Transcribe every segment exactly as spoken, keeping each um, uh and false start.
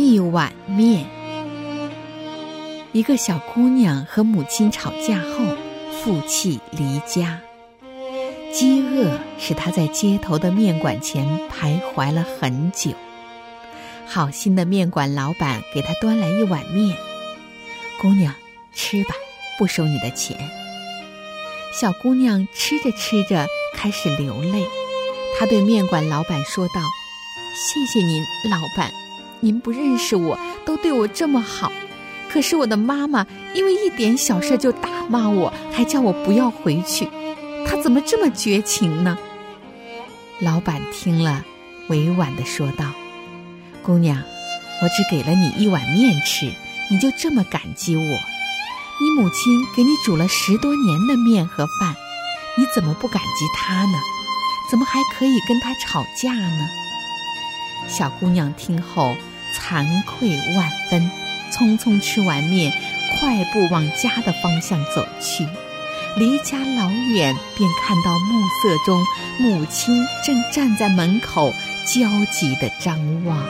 一碗面。一个小姑娘和母亲吵架后，负气离家。饥饿使她在街头的面馆前徘徊了很久。好心的面馆老板给她端来一碗面，姑娘，吃吧，不收你的钱。小姑娘吃着吃着开始流泪，她对面馆老板说道：谢谢您，老板，您不认识我，都对我这么好，可是我的妈妈因为一点小事就大骂我，还叫我不要回去，她怎么这么绝情呢？老板听了，委婉地说道：姑娘，我只给了你一碗面吃，你就这么感激我？你母亲给你煮了十多年的面和饭，你怎么不感激她呢？怎么还可以跟她吵架呢？小姑娘听后惭愧万分，匆匆吃完面，快步往家的方向走去。离家老远，便看到暮色中母亲正站在门口焦急地张望。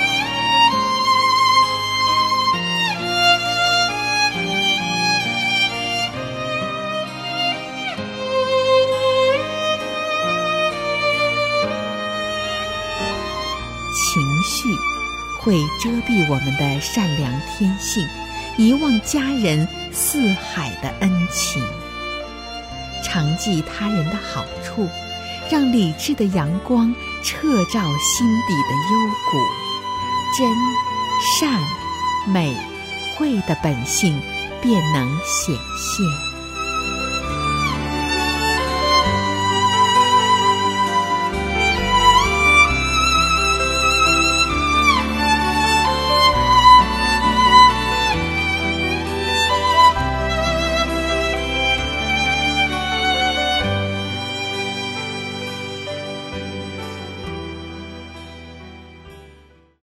情绪会遮蔽我们的善良天性，遗忘家人四海的恩情。常记他人的好处，让理智的阳光彻照心底的幽谷，真、善、美、慧的本性便能显现。